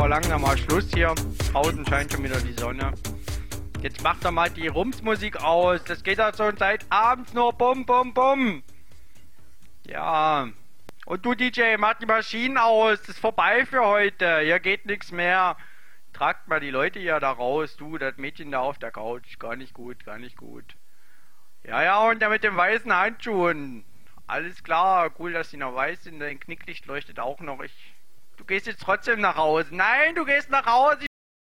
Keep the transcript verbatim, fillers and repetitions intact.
langsam mal Schluss hier. Draußen scheint schon wieder die Sonne. Jetzt macht doch mal die Rumsmusik aus. Das geht ja schon seit abends nur bum bum bum. Ja. Und du D J, mach die Maschinen aus. Das ist vorbei für heute. Hier geht nichts mehr. Tragt mal die Leute hier da raus. Du, das Mädchen da auf der Couch. Gar nicht gut, gar nicht gut. Ja, ja, und der mit den weißen Handschuhen. Alles klar. Cool, dass die noch weiß sind. Dein Knicklicht leuchtet auch noch. Ich... Du gehst jetzt trotzdem nach Hause. Nein, du gehst nach Hause.